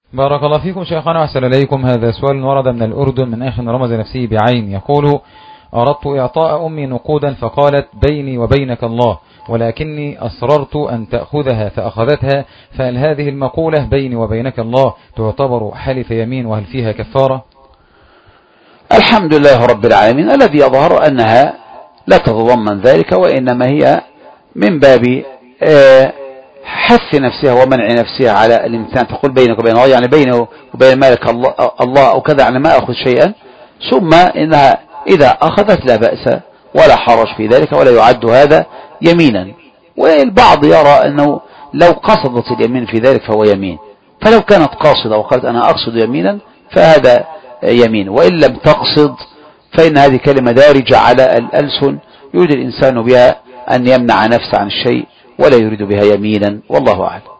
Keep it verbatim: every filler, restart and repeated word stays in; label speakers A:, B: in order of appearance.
A: بارك الله فيكم شيخنا وأحسن إليكم. هذا سؤال ورد من الأردن من أخ رمز نفسه بعين، يقول: أردت إعطاء أمي نقودا فقالت بيني وبينك الله، ولكني أصررت أن تأخذها فأخذتها، فهل هذه المقولة بيني وبينك الله تعتبر حلف يمين وهل فيها كفارة؟
B: الحمد لله رب العالمين. الذي يظهر أنها لا تتضمن ذلك، وإنما هي من باب حث نفسها ومنع نفسها على الامتنان. تقول بينك وبين الله يعني بينه وبين مالك الله, الله أو كذا، يعني ما أخذ شيئا، ثم إنها إذا أخذت لا بأس ولا حرج في ذلك، ولا يعد هذا يمينا. والبعض يرى أنه لو قصدت اليمين في ذلك فهو يمين، فلو كانت قاصدة وقالت أنا أقصد يمينا فهذا يمين، وإن لم تقصد فإن هذه كلمة دارجة على الألسن يريد الإنسان بها أن يمنع نفسه عن الشيء ولا يريد بها يمينا، والله أعلم.